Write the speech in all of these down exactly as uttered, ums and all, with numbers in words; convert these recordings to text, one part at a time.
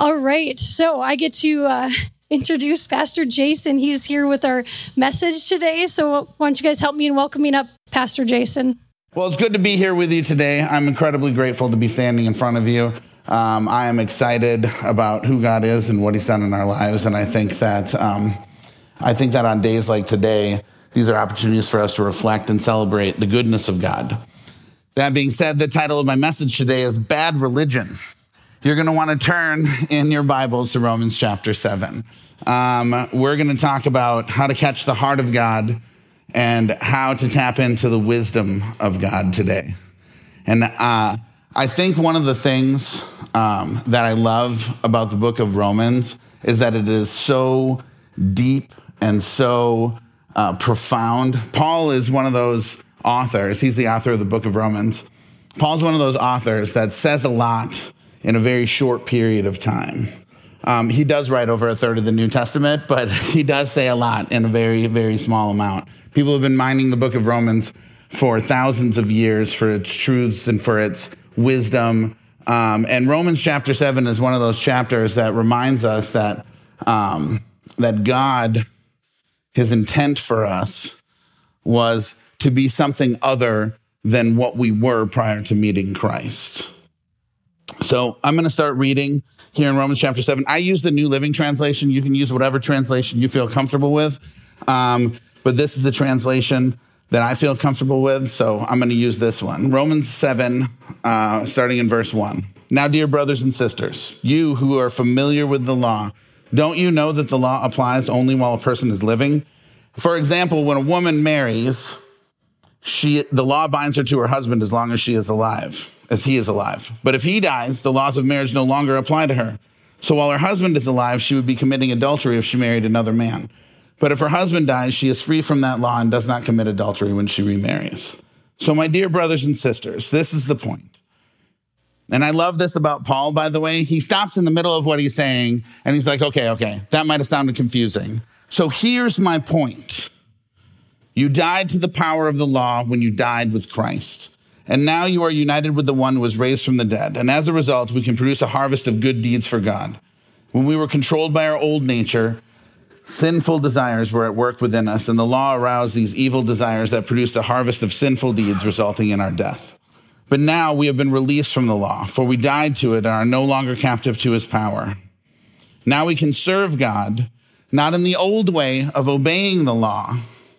All right, so I get to uh, introduce Pastor Jason. He's here with our message today. So why don't you guys help me in welcoming up Pastor Jason? Well, it's good to be here with you today. I'm incredibly grateful to be standing in front of you. Um, I am excited about who God is and what he's done in our lives. And I think that um, I think that on days like today, these are opportunities for us to reflect and celebrate the goodness of God. That being said, the title of my message today is Bad Religion. You're going to want to turn in your Bibles to Romans chapter seven. Um, we're going to talk about how to catch the heart of God and how to tap into the wisdom of God today. And uh, I think one of the things um, that I love about the book of Romans is that it is so deep and so uh, profound. Paul is one of those authors. He's the author of the book of Romans. Paul's one of those authors that says a lot in a very short period of time. Um, he does write over a third of the New Testament, but he does say a lot in a very, very small amount. People have been mining the book of Romans for thousands of years for its truths and for its wisdom. Um, and Romans chapter seven is one of those chapters that reminds us that, um, that God, his intent for us was to be something other than what we were prior to meeting Christ. So I'm going to start reading here in Romans chapter seven. I use the New Living Translation. You can use whatever translation you feel comfortable with. Um, but this is the translation that I feel comfortable with. So I'm going to use this one. Romans seven, uh, starting in verse one. Now, dear brothers and sisters, you who are familiar with the law, don't you know that the law applies only while a person is living? For example, when a woman marries, she the law binds her to her husband as long as she is alive. as he is alive. But if he dies, the laws of marriage no longer apply to her. So while her husband is alive, she would be committing adultery if she married another man. But if her husband dies, she is free from that law and does not commit adultery when she remarries. So my dear brothers and sisters, this is the point. And I love this about Paul, by the way. He stops in the middle of what he's saying, and he's like, okay, okay, that might have sounded confusing. So here's my point. You died to the power of the law when you died with Christ. And now you are united with the one who was raised from the dead. And as a result, we can produce a harvest of good deeds for God. When we were controlled by our old nature, sinful desires were at work within us, and the law aroused these evil desires that produced a harvest of sinful deeds resulting in our death. But now we have been released from the law, for we died to it and are no longer captive to his power. Now we can serve God, not in the old way of obeying the law,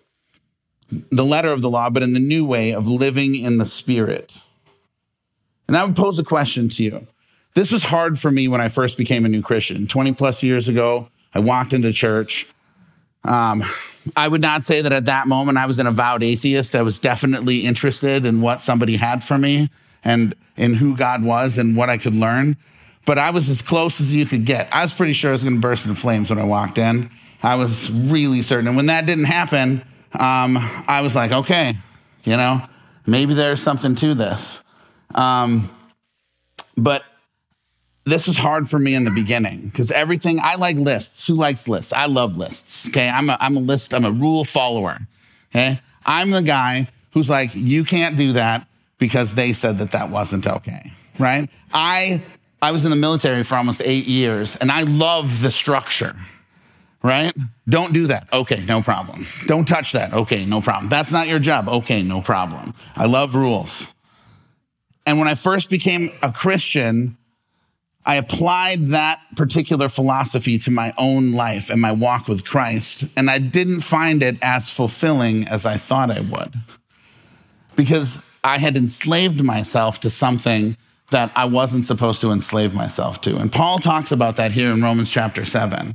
the letter of the law, but in the new way of living in the Spirit. And I would pose a question to you. This was hard for me when I first became a new Christian. twenty plus years ago, I walked into church. Um, I would not say that at that moment I was an avowed atheist. I was definitely interested in what somebody had for me and in who God was and what I could learn. But I was as close as you could get. I was pretty sure I was going to burst into flames when I walked in. I was really certain. And when that didn't happen, Um, I was like, okay, you know, maybe there's something to this. Um, but this was hard for me in the beginning because everything, I like lists. Who likes lists? I love lists. Okay. I'm a, I'm a list. I'm a rule follower. Okay. I'm the guy who's like, you can't do that because they said that that wasn't okay. Right. I, I was in the military for almost eight years and I love the structure. Right? Don't do that. Okay, no problem. Don't touch that. Okay, no problem. That's not your job. Okay, no problem. I love rules. And when I first became a Christian, I applied that particular philosophy to my own life and my walk with Christ. And I didn't find it as fulfilling as I thought I would. Because I had enslaved myself to something that I wasn't supposed to enslave myself to. And Paul talks about that here in Romans chapter seven.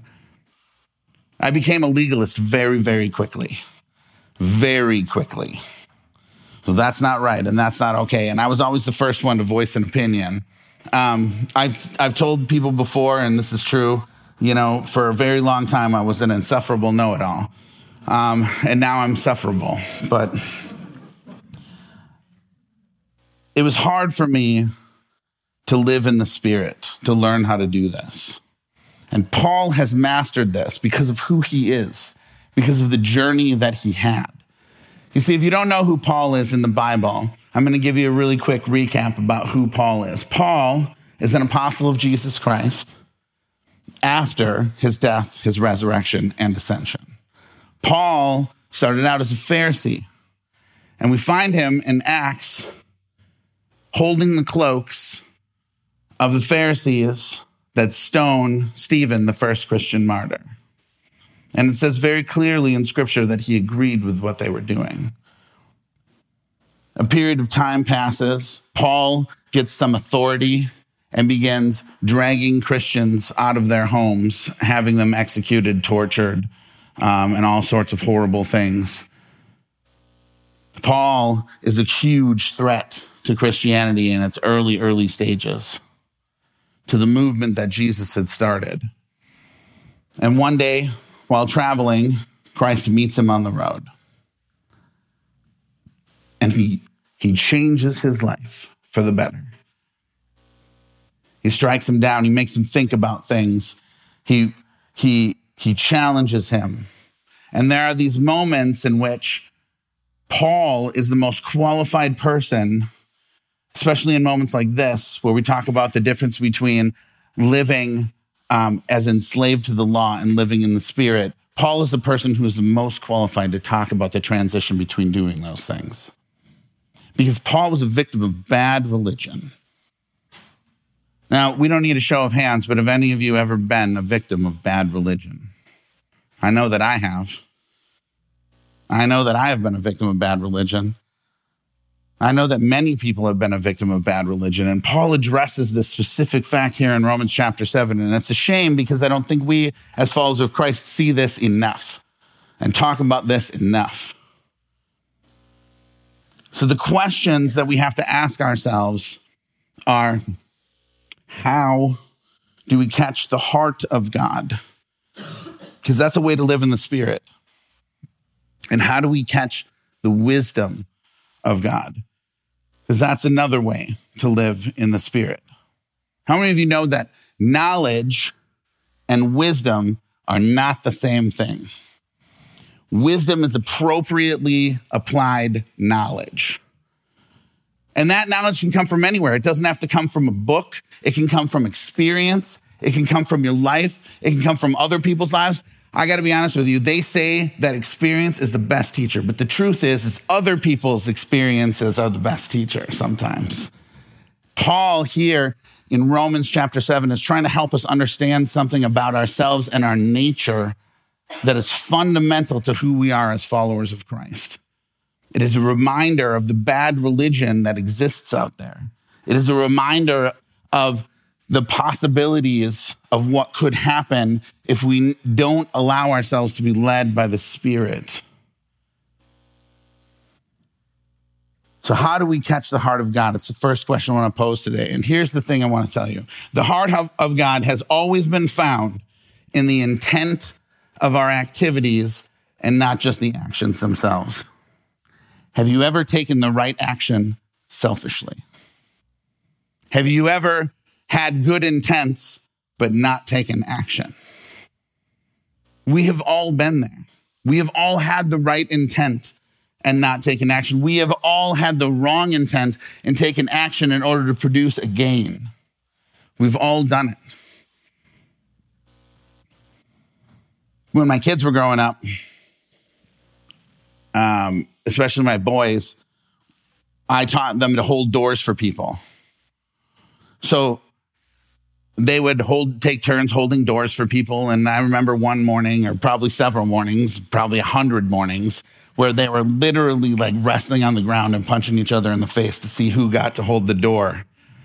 I became a legalist very, very quickly, very quickly. So that's not right, and that's not okay. And I was always the first one to voice an opinion. Um, I've I've told people before, and this is true, you know, for a very long time I was an insufferable know-it-all, um, and now I'm sufferable. But it was hard for me to live in the Spirit, to learn how to do this. And Paul has mastered this because of who he is, because of the journey that he had. You see, if you don't know who Paul is in the Bible, I'm going to give you a really quick recap about who Paul is. Paul is an apostle of Jesus Christ. after his death, his resurrection, and ascension. Paul started out as a Pharisee, and we find him in Acts holding the cloaks of the Pharisees that stone Stephen, the first Christian martyr. And it says very clearly in Scripture that he agreed with what they were doing. A period of time passes. Paul gets some authority and begins dragging Christians out of their homes, having them executed, tortured, um, and all sorts of horrible things. Paul is a huge threat to Christianity in its early, early stages, to the movement that Jesus had started. And one day, while traveling, Christ meets him on the road. And he, he changes his life for the better. He strikes him down. He makes him think about things. He, he, he challenges him. And there are these moments in which Paul is the most qualified person, especially in moments like this, where we talk about the difference between living um, as enslaved to the law and living in the Spirit. Paul is the person who is the most qualified to talk about the transition between doing those things. Because Paul was a victim of bad religion. Now, we don't need a show of hands, but have any of you ever been a victim of bad religion? I know that I have. I know that I have been a victim of bad religion. I know that many people have been a victim of bad religion. And Paul addresses this specific fact here in Romans chapter seven. And it's a shame because I don't think we, as followers of Christ, see this enough and talk about this enough. So the questions that we have to ask ourselves are, how do we catch the heart of God? Because that's a way to live in the Spirit. And how do we catch the wisdom of God? Because that's another way to live in the Spirit. How many of you know that knowledge and wisdom are not the same thing? Wisdom is appropriately applied knowledge. And that knowledge can come from anywhere. It doesn't have to come from a book. It can come from experience. It can come from your life. It can come from other people's lives. I got to be honest with you. They say that experience is the best teacher. But the truth is, is other people's experiences are the best teacher sometimes. Paul here in Romans chapter seven is trying to help us understand something about ourselves and our nature that is fundamental to who we are as followers of Christ. It is a reminder of the bad religion that exists out there. It is a reminder of the possibilities of what could happen if we don't allow ourselves to be led by the Spirit. So how do we catch the heart of God? It's the first question I want to pose today. And here's the thing I want to tell you. The heart of God has always been found in the intent of our activities and not just the actions themselves. Have you ever taken the right action selfishly? Have you ever had good intents but not taken action? We have all been there. We have all had the right intent and not taken action. We have all had the wrong intent and taken action in order to produce a gain. We've all done it. When my kids were growing up, um, especially my boys, I taught them to hold doors for people. So they would hold, take turns holding doors for people. And I remember one morning, or probably several mornings, probably a hundred mornings, where they were literally like wrestling on the ground and punching each other in the face to see who got to hold the door.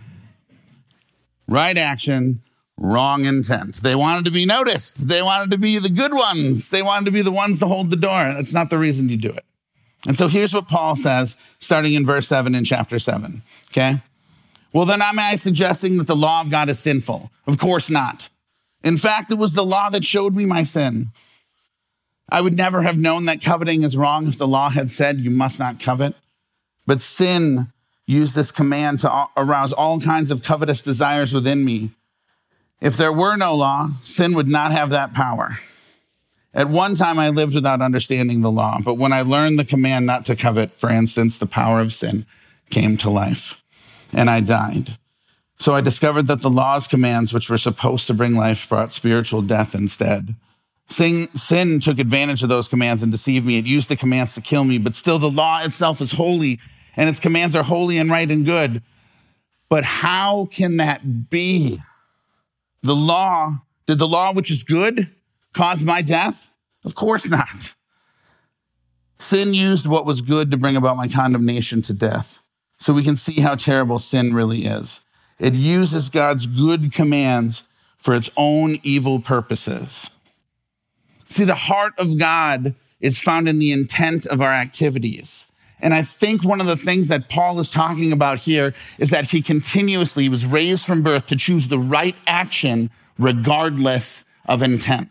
Right action, wrong intent. They wanted to be noticed. They wanted to be the good ones. They wanted to be the ones to hold the door. That's not the reason you do it. And so here's what Paul says, starting in verse seven in chapter seven, okay? Well, then am I suggesting that the law of God is sinful? Of course not. In fact, it was the law that showed me my sin. I would never have known that coveting is wrong if the law had said you must not covet. But sin used this command to arouse all kinds of covetous desires within me. If there were no law, sin would not have that power. At one time, I lived without understanding the law, but when I learned the command not to covet, for instance, the power of sin came to life, and I died. So I discovered that the law's commands, which were supposed to bring life, brought spiritual death instead. Sin, sin took advantage of those commands and deceived me. It used the commands to kill me, but still the law itself is holy, and its commands are holy and right and good. But how can that be? The law, did the law, which is good, cause my death? Of course not. Sin used what was good to bring about my condemnation to death. So we can see how terrible sin really is. It uses God's good commands for its own evil purposes. See, the heart of God is found in the intent of our activities. And I think one of the things that Paul is talking about here is that he continuously was raised from birth to choose the right action regardless of intent.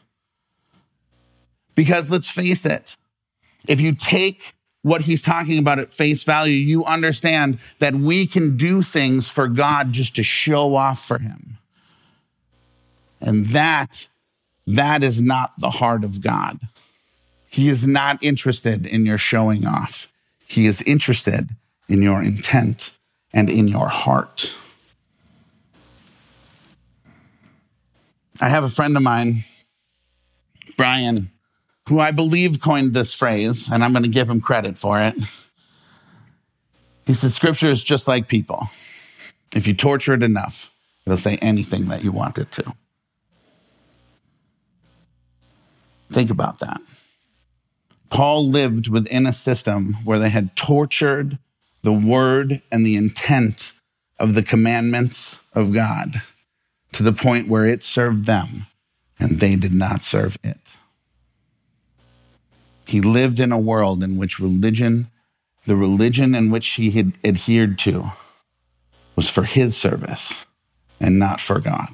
Because let's face it, if you take what he's talking about at face value, you understand that we can do things for God just to show off for him. And that, that is not the heart of God. He is not interested in your showing off. He is interested in your intent and in your heart. I have a friend of mine, Brian, who I believe coined this phrase, and I'm going to give him credit for it. He said, Scripture is just like people. If you torture it enough, it'll say anything that you want it to. Think about that. Paul lived within a system where they had tortured the word and the intent of the commandments of God to the point where it served them and they did not serve it. He lived in a world in which religion, the religion in which he had adhered to, was for his service and not for God.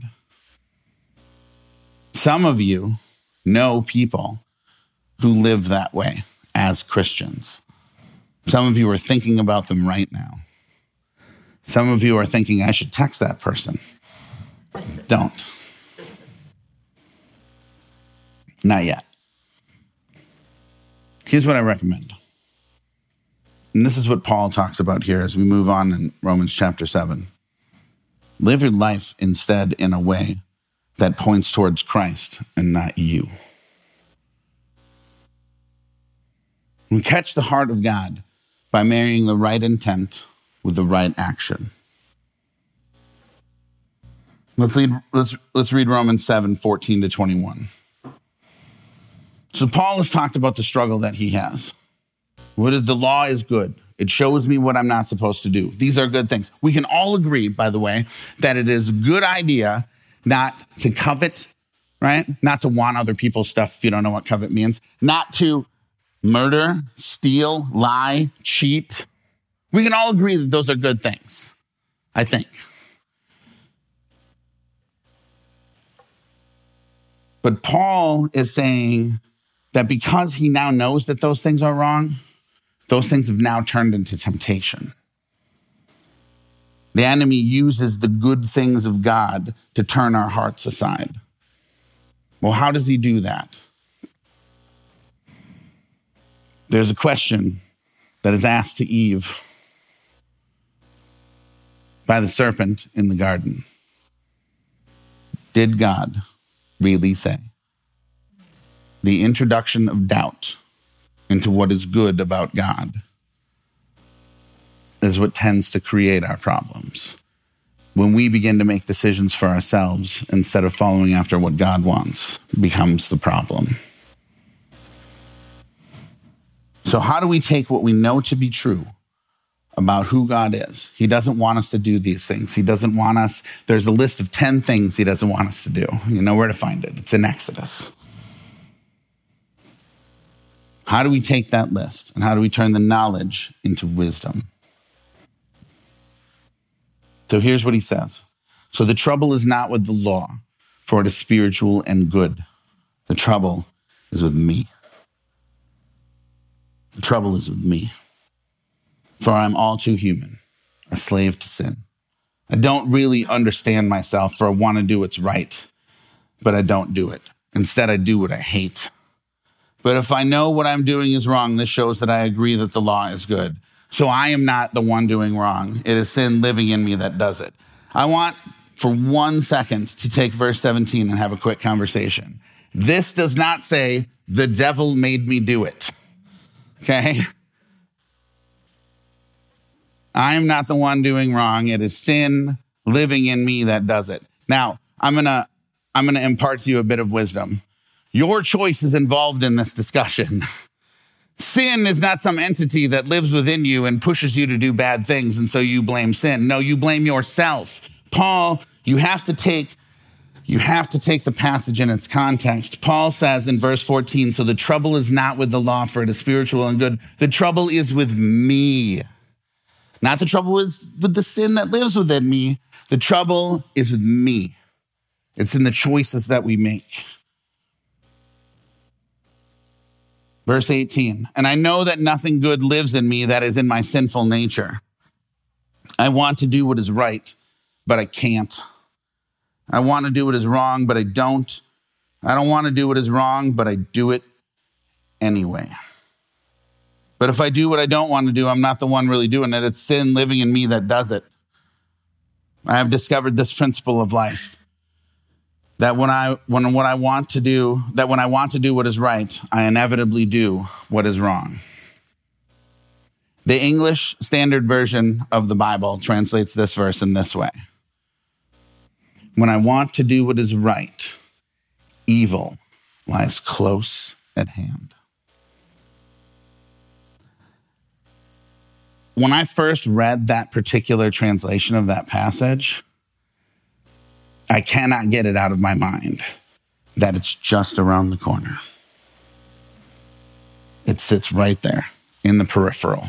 Some of you know people who live that way as Christians. Some of you are thinking about them right now. Some of you are thinking, I should text that person. Don't. Not yet. Here's what I recommend. And this is what Paul talks about here as we move on in Romans chapter seven. Live your life instead in a way that points towards Christ and not you. We catch the heart of God by marrying the right intent with the right action. Let's read, let's, let's read Romans seven, fourteen to twenty-one. So Paul has talked about the struggle that he has. What if the law is good? It shows me what I'm not supposed to do. These are good things. We can all agree, by the way, that it is a good idea not to covet, right? Not to want other people's stuff if you don't know what covet means. Not to murder, steal, lie, cheat. We can all agree that those are good things, I think. But Paul is saying that because he now knows that those things are wrong, those things have now turned into temptation. The enemy uses the good things of God to turn our hearts aside. Well, how does he do that? There's a question that is asked to Eve by the serpent in the garden. Did God really say? The introduction of doubt into what is good about God is what tends to create our problems. When we begin to make decisions for ourselves instead of following after what God wants, becomes the problem. So how do we take what we know to be true about who God is? He doesn't want us to do these things. He doesn't want us, there's a list of ten things he doesn't want us to do. You know where to find it. It's in Exodus. How do we take that list and how do we turn the knowledge into wisdom? So here's what he says. So the trouble is not with the law, for it is spiritual and good. The trouble is with me. The trouble is with me. For I'm all too human, a slave to sin. I don't really understand myself, for I want to do what's right, but I don't do it. Instead, I do what I hate. But if I know what I'm doing is wrong, this shows that I agree that the law is good. So I am not the one doing wrong. It is sin living in me that does it. I want for one second to take verse seventeen and have a quick conversation. This does not say, the devil made me do it. Okay? I'm not the one doing wrong. It is sin living in me that does it. Now, I'm going to I'm going to impart to you a bit of wisdom. Your choice is involved in this discussion. Sin is not some entity that lives within you and pushes you to do bad things, and so you blame sin. No, you blame yourself. Paul, you have to take you have to take the passage in its context. Paul says in verse fourteen, so the trouble is not with the law, for it is spiritual and good. The trouble is with me. Not the trouble is with the sin that lives within me. The trouble is with me. It's in the choices that we make. Verse eighteen, and I know that nothing good lives in me that is in my sinful nature. I want to do what is right, but I can't. I want to do what is wrong, but I don't. I don't want to do what is wrong, but I do it anyway. But if I do what I don't want to do, I'm not the one really doing it. It's sin living in me that does it. I have discovered this principle of life. That when I when what I want to do, that when I want to do what is right, I inevitably do what is wrong. The English Standard Version of the Bible translates this verse in this way. When I want to do what is right, evil lies close at hand. When I first read that particular translation of that passage, I cannot get it out of my mind that it's just around the corner. It sits right there in the peripheral.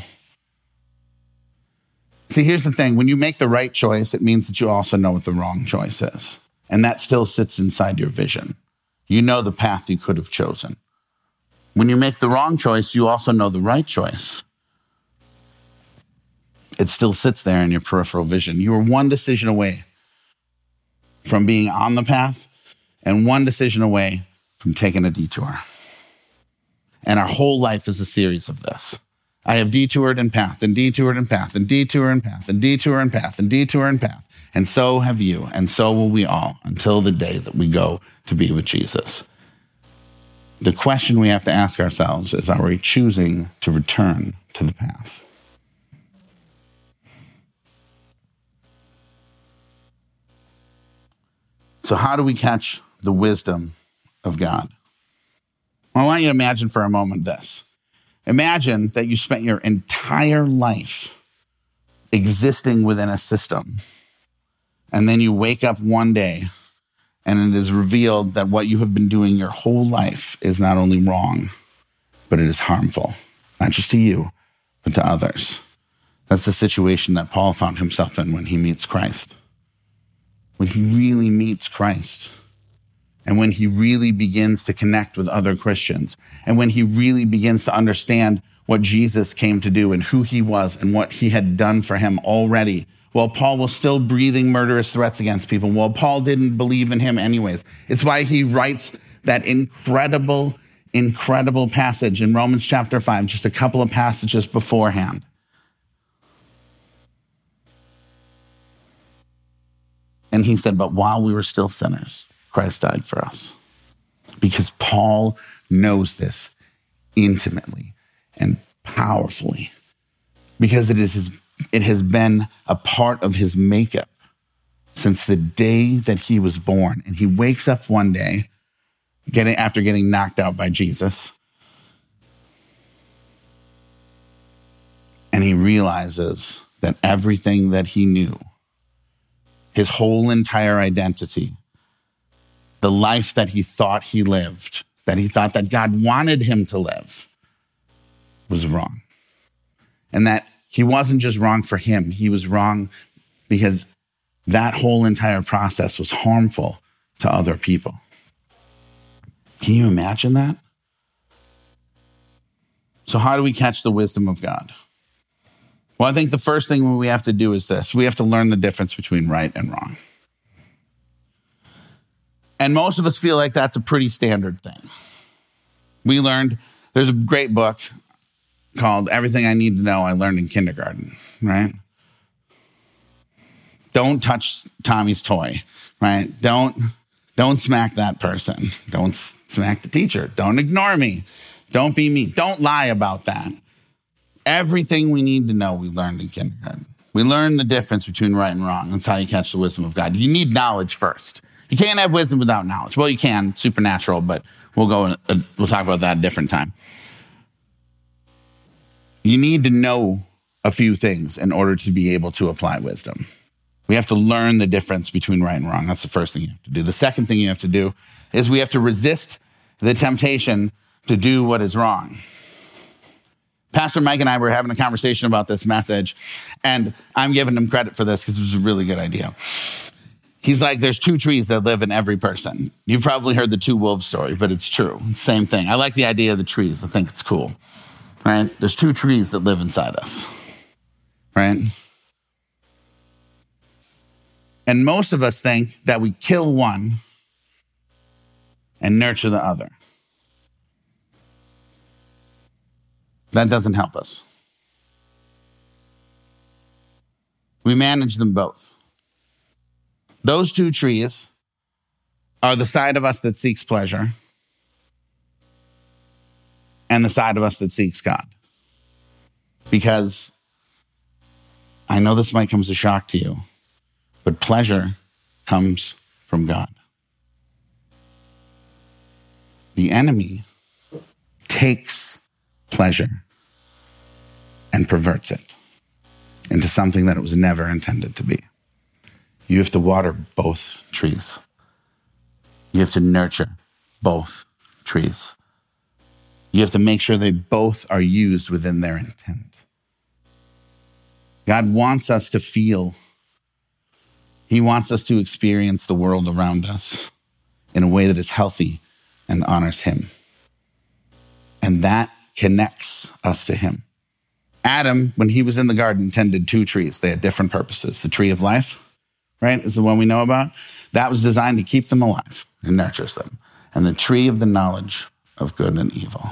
See, here's the thing. When you make the right choice, it means that you also know what the wrong choice is. And that still sits inside your vision. You know the path you could have chosen. When you make the wrong choice, you also know the right choice. It still sits there in your peripheral vision. You are one decision away from being on the path and one decision away from taking a detour. And our whole life is a series of this. I have detoured and path and detoured and path and detour and path and detour and path and detour and path. And so have you, and so will we all until the day that we go to be with Jesus. The question we have to ask ourselves is, are we choosing to return to the path? So how do we catch the wisdom of God? Well, I want you to imagine for a moment this. Imagine that you spent your entire life existing within a system, and then you wake up one day and it is revealed that what you have been doing your whole life is not only wrong, but it is harmful, not just to you, but to others. That's the situation that Paul found himself in when he meets Christ. When he really meets Christ, and when he really begins to connect with other Christians, and when he really begins to understand what Jesus came to do and who he was and what he had done for him already, while Paul was still breathing murderous threats against people, while Paul didn't believe in him anyways. It's why he writes that incredible, incredible passage in Romans chapter five, just a couple of passages beforehand. And he said, but while we were still sinners, Christ died for us. Because Paul knows this intimately and powerfully. Because it is his, it has been a part of his makeup since the day that he was born. And he wakes up one day, getting after getting knocked out by Jesus, and he realizes that everything that he knew, his whole entire identity, the life that he thought he lived, that he thought that God wanted him to live, was wrong. And that he wasn't just wrong for him, he was wrong because that whole entire process was harmful to other people. Can you imagine that? So how do we catch the wisdom of God? Well, I think the first thing we have to do is this. We have to learn the difference between right and wrong. And most of us feel like that's a pretty standard thing. We learned, there's a great book called Everything I Need to Know I Learned in Kindergarten, right? Don't touch Tommy's toy, right? Don't, don't smack that person. Don't s- smack the teacher. Don't ignore me. Don't be mean. Don't lie about that. Everything we need to know, we learned in kindergarten. We learn the difference between right and wrong. That's how you catch the wisdom of God. You need knowledge first. You can't have wisdom without knowledge. Well, you can, it's supernatural, but we'll go. Uh, we'll talk about that a different time. You need to know a few things in order to be able to apply wisdom. We have to learn the difference between right and wrong. That's the first thing you have to do. The second thing you have to do is we have to resist the temptation to do what is wrong. Pastor Mike and I were having a conversation about this message, and I'm giving him credit for this because it was a really good idea. He's like, there's two trees that live in every person. You've probably heard the two wolves story, but it's true. Same thing. I like the idea of the trees. I think it's cool, right? There's two trees that live inside us, right? And most of us think that we kill one and nurture the other. That doesn't help us. We manage them both. Those two trees are the side of us that seeks pleasure and the side of us that seeks God. Because I know this might come as a shock to you, but pleasure comes from God. The enemy takes pleasure and perverts it into something that it was never intended to be. You have to water both trees. You have to nurture both trees. You have to make sure they both are used within their intent. God wants us to feel. He wants us to experience the world around us in a way that is healthy and honors him. And that connects us to him. Adam, when he was in the garden, tended two trees. They had different purposes. The tree of life, right, is the one we know about. That was designed to keep them alive and nurtures them. And the tree of the knowledge of good and evil.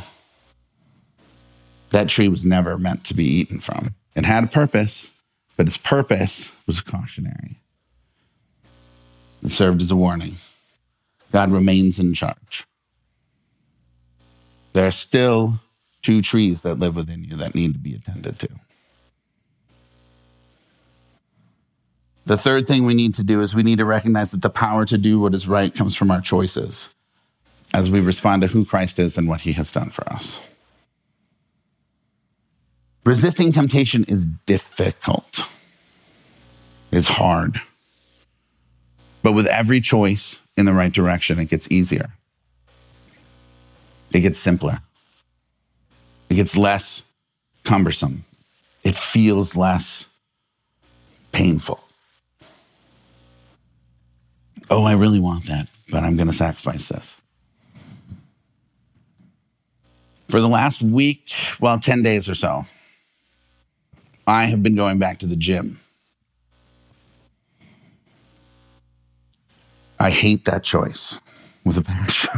That tree was never meant to be eaten from. It had a purpose, but its purpose was cautionary. It served as a warning. God remains in charge. There are still two trees that live within you that need to be attended to. The third thing we need to do is we need to recognize that the power to do what is right comes from our choices as we respond to who Christ is and what he has done for us. Resisting temptation is difficult. It's hard. But with every choice in the right direction, it gets easier. It gets simpler. It gets less cumbersome. It feels less painful. Oh, I really want that, but I'm going to sacrifice this. For the last week, well, ten days or so, I have been going back to the gym. I hate that choice with a passion.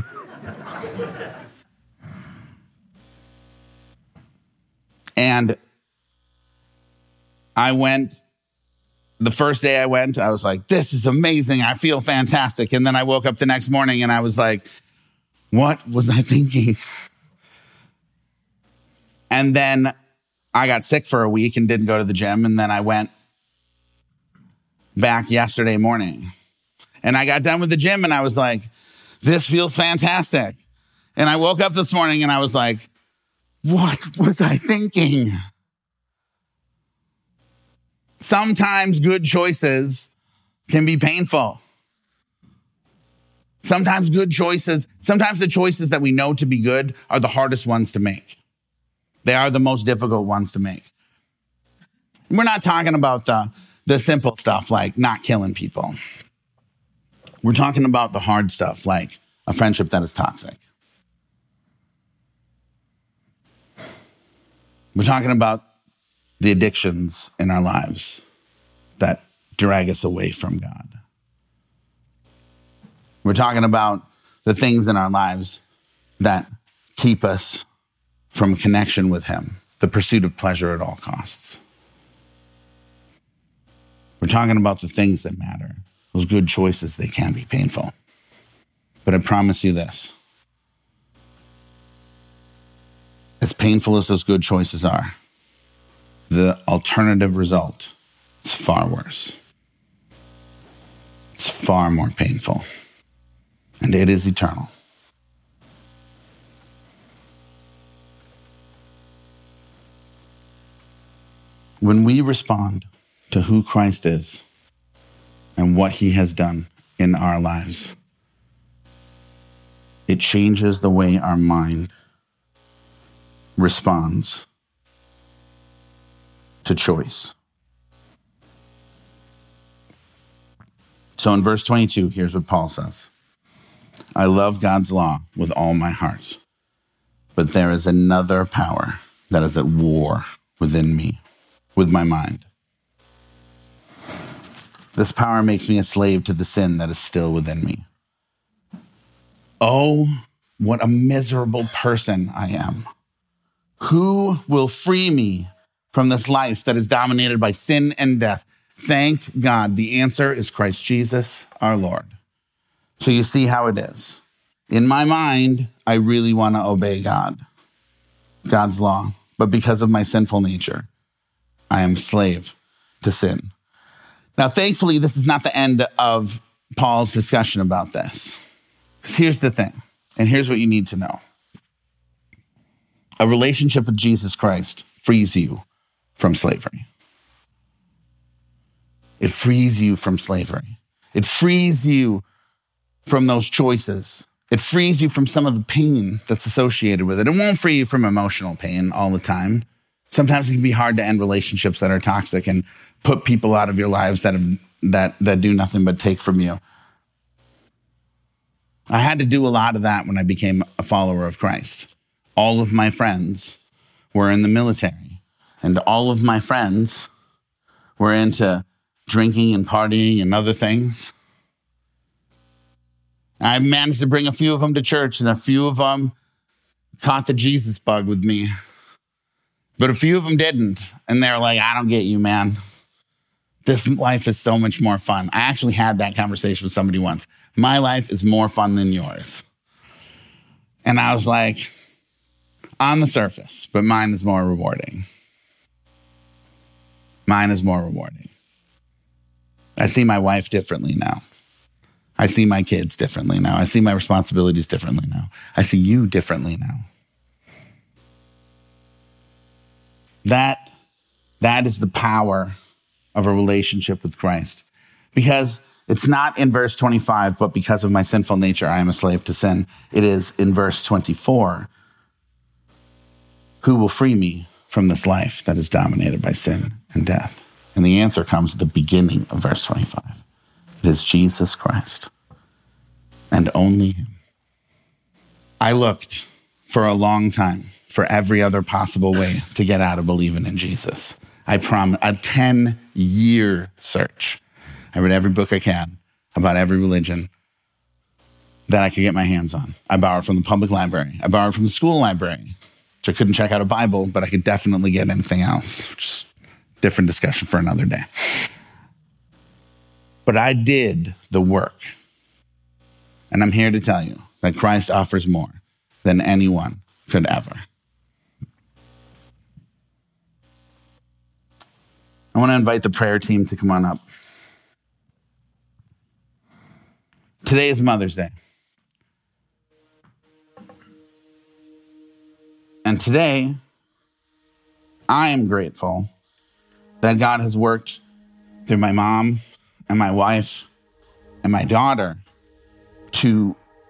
And I went, the first day I went, I was like, this is amazing. I feel fantastic. And then I woke up the next morning and I was like, what was I thinking? And then I got sick for a week and didn't go to the gym. And then I went back yesterday morning. And I got done with the gym and I was like, this feels fantastic. And I woke up this morning and I was like, what was I thinking? Sometimes good choices can be painful. Sometimes good choices, sometimes the choices that we know to be good are the hardest ones to make. They are the most difficult ones to make. We're not talking about the, the simple stuff like not killing people. We're talking about the hard stuff like a friendship that is toxic. We're talking about the addictions in our lives that drag us away from God. We're talking about the things in our lives that keep us from connection with him, the pursuit of pleasure at all costs. We're talking about the things that matter. Those good choices, they can be painful. But I promise you this. As painful as those good choices are, the alternative result is far worse. It's far more painful. And it is eternal. When we respond to who Christ is and what he has done in our lives, it changes the way our mind responds to choice. So in verse twenty-two, here's what Paul says. I love God's law with all my heart, but there is another power that is at war within me, with my mind. This power makes me a slave to the sin that is still within me. Oh, what a miserable person I am. Who will free me from this life that is dominated by sin and death? Thank God. The answer is Christ Jesus, our Lord. So you see how it is. In my mind, I really want to obey God, God's law. But because of my sinful nature, I am a slave to sin. Now, thankfully, this is not the end of Paul's discussion about this. Because here's the thing, and here's what you need to know. A relationship with Jesus Christ frees you from slavery. It frees you from slavery. It frees you from those choices. It frees you from some of the pain that's associated with it. It won't free you from emotional pain all the time. Sometimes it can be hard to end relationships that are toxic and put people out of your lives that have, that that do nothing but take from you. I had to do a lot of that when I became a follower of Christ. All of my friends were in the military, and all of my friends were into drinking and partying and other things. I managed to bring a few of them to church, and a few of them caught the Jesus bug with me. But a few of them didn't. And they're like, I don't get you, man. This life is so much more fun. I actually had that conversation with somebody once. My life is more fun than yours. And I was like, on the surface, but mine is more rewarding. Mine is more rewarding. I see my wife differently now. I see my kids differently now. I see my responsibilities differently now. I see you differently now. That, that is the power of a relationship with Christ. Because it's not in verse twenty-five, but because of my sinful nature, I am a slave to sin. It is in verse twenty-four. Who will free me from this life that is dominated by sin and death? And the answer comes at the beginning of verse twenty-five. It is Jesus Christ, and only him. I looked for a long time for every other possible way to get out of believing in Jesus. I promise, a ten-year search. I read every book I can about every religion that I could get my hands on. I borrowed from the public library. I borrowed from the school library, which I couldn't check out a Bible, but I could definitely get anything else, which is a different discussion for another day. But I did the work. And I'm here to tell you that Christ offers more than anyone could ever. I want to invite the prayer team to come on up. Today is Mother's Day. And today, I am grateful that God has worked through my mom and my wife and my daughter to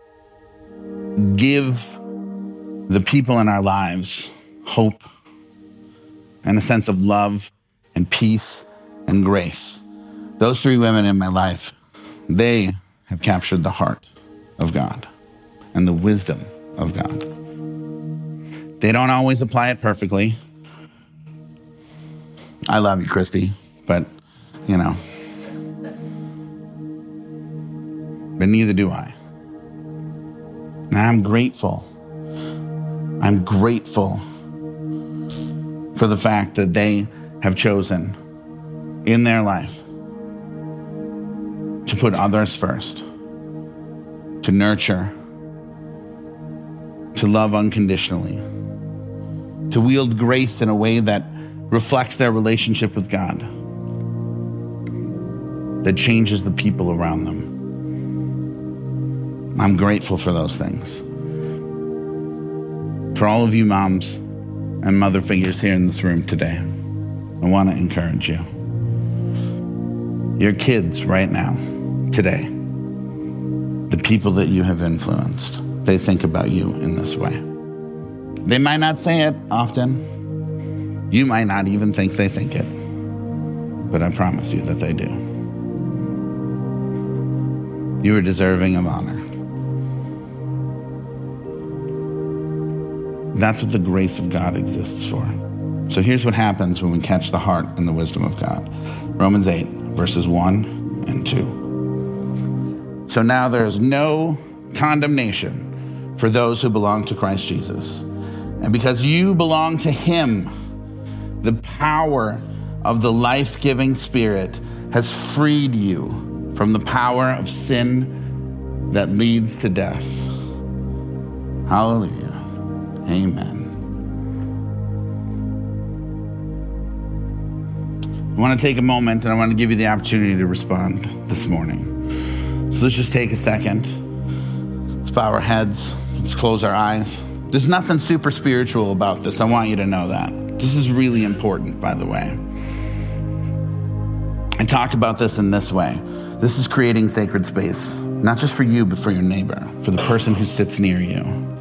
give the people in our lives hope and a sense of love and peace and grace. Those three women in my life, they have captured the heart of God and the wisdom of God. They don't always apply it perfectly. I love you, Christy, but, you know, but neither do I. And I'm grateful. I'm grateful for the fact that they have chosen in their life to put others first, to nurture, to love unconditionally, to wield grace in a way that reflects their relationship with God, that changes the people around them. I'm grateful for those things. For all of you moms and mother figures here in this room today, I want to encourage you. Your kids right now, today, the people that you have influenced, they think about you in this way. They might not say it often. You might not even think they think it. But I promise you that they do. You are deserving of honor. That's what the grace of God exists for. So here's what happens when we catch the heart and the wisdom of God. Romans eight, verses one and two. So now there is no condemnation for those who belong to Christ Jesus. And because you belong to him, the power of the life-giving Spirit has freed you from the power of sin that leads to death. Hallelujah. Amen. I want to take a moment and I want to give you the opportunity to respond this morning. So let's just take a second. Let's bow our heads. Let's close our eyes. There's nothing super spiritual about this. I want you to know that. This is really important, by the way. I talk about this in this way. This is creating sacred space, not just for you, but for your neighbor, for the person who sits near you.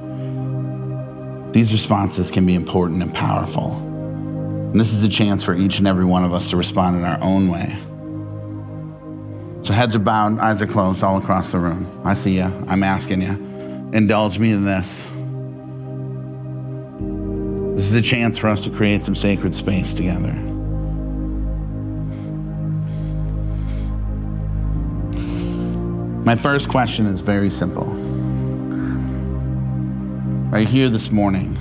These responses can be important and powerful. And this is a chance for each and every one of us to respond in our own way. So heads are bowed, eyes are closed all across the room. I see you. I'm asking you. Indulge me in this. This is a chance for us to create some sacred space together. My first question is very simple. Are you here this morning?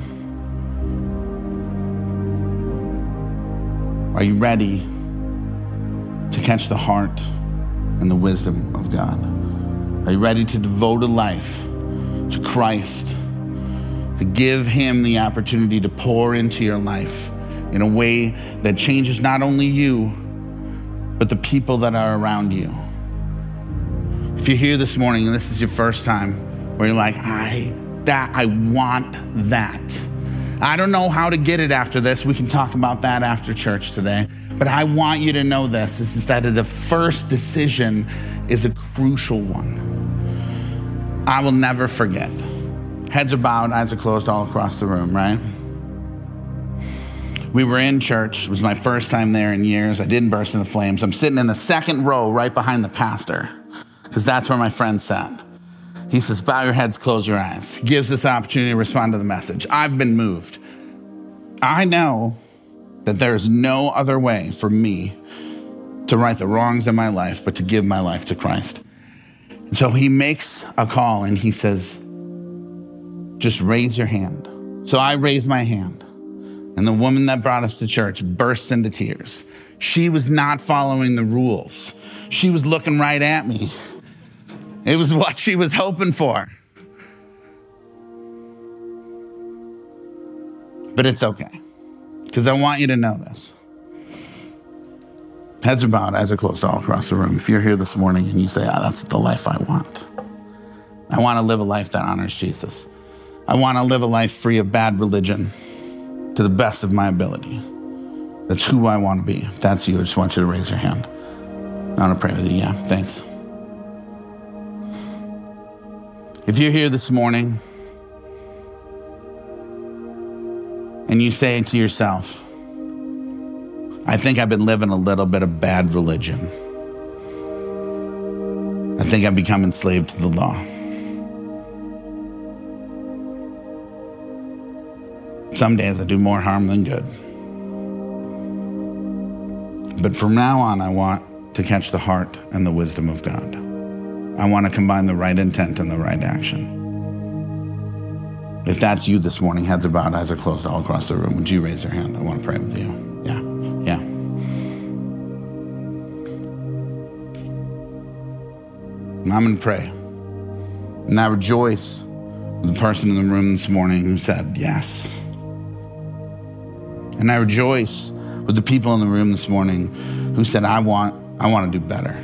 Are you ready to catch the heart and the wisdom of God? Are you ready to devote a life to Christ, to give him the opportunity to pour into your life in a way that changes not only you, but the people that are around you? If you're here this morning and this is your first time where you're like, I, that, I want that. I don't know how to get it after this. We can talk about that after church today. But I want you to know this, this is that the first decision is a crucial one. I will never forget. Heads are bowed, eyes are closed all across the room, right? We were in church. It was my first time there in years. I didn't burst into flames. I'm sitting in the second row right behind the pastor, because that's where my friend sat. He says, bow your heads, close your eyes. He gives us opportunity to respond to the message. I've been moved. I know that there is no other way for me to right the wrongs in my life, but to give my life to Christ. And so he makes a call and he says, just raise your hand. So I raised my hand, and the woman that brought us to church bursts into tears. She was not following the rules. She was looking right at me. It was what she was hoping for. But it's okay, because I want you to know this. Heads are bowed, eyes are closed all across the room. If you're here this morning and you say, ah, that's the life I want. I want to live a life that honors Jesus. I want to live a life free of bad religion to the best of my ability. That's who I want to be. If that's you, I just want you to raise your hand. I want to pray with you. Yeah, thanks. If you're here this morning and you say to yourself, I think I've been living a little bit of bad religion. I think I've become enslaved to the law. Some days I do more harm than good. But from now on, I want to catch the heart and the wisdom of God. I want to combine the right intent and the right action. If that's you this morning, heads are bowed, eyes are closed all across the room, would you raise your hand? I want to pray with you. Yeah, yeah. I'm going to pray. And I rejoice with the person in the room this morning who said yes. And I rejoice with the people in the room this morning who said, I want, I want to do better.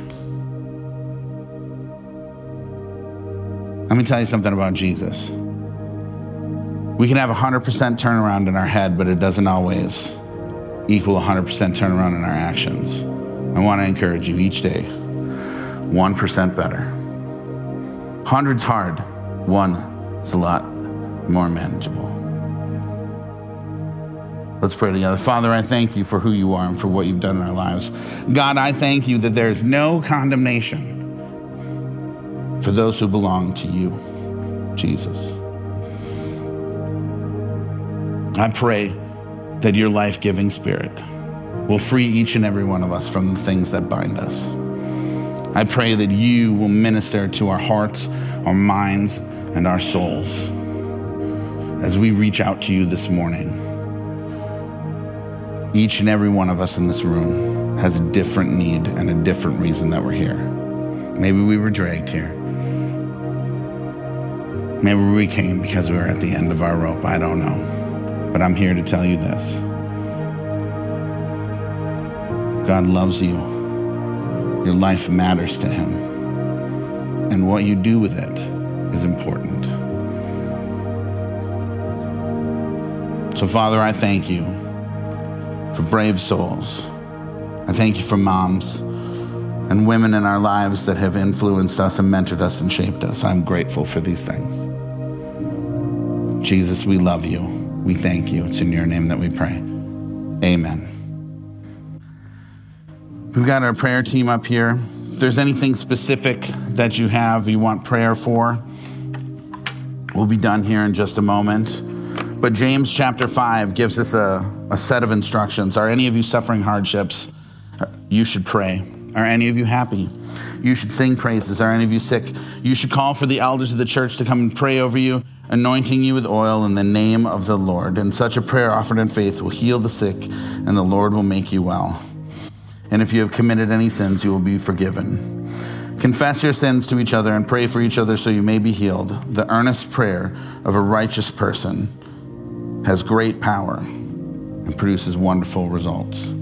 Let me tell you something about Jesus. We can have a one hundred percent turnaround in our head, but it doesn't always equal a one hundred percent turnaround in our actions. I want to encourage you each day, one percent better. one hundred's hard, one is a lot more manageable. Let's pray together. Father, I thank you for who you are and for what you've done in our lives. God, I thank you that there is no condemnation for those who belong to you, Jesus. I pray that your life-giving spirit will free each and every one of us from the things that bind us. I pray that you will minister to our hearts, our minds, and our souls as we reach out to you this morning. Each and every one of us in this room has a different need and a different reason that we're here. Maybe we were dragged here. Maybe we came because we were at the end of our rope. I don't know. But I'm here to tell you this. God loves you. Your life matters to him. And what you do with it is important. So, Father, I thank you for brave souls. I thank you for moms and women in our lives that have influenced us and mentored us and shaped us. I'm grateful for these things. Jesus, we love you. We thank you. It's in your name that we pray. Amen. We've got our prayer team up here. If there's anything specific that you have, you want prayer for, we'll be done here in just a moment. But James chapter five gives us a, a set of instructions. Are any of you suffering hardships? You should pray. Are any of you happy? You should sing praises. Are any of you sick? You should call for the elders of the church to come and pray over you, anointing you with oil in the name of the Lord. And such a prayer offered in faith will heal the sick, and the Lord will make you well. And if you have committed any sins, you will be forgiven. Confess your sins to each other and pray for each other so you may be healed. The earnest prayer of a righteous person has great power and produces wonderful results.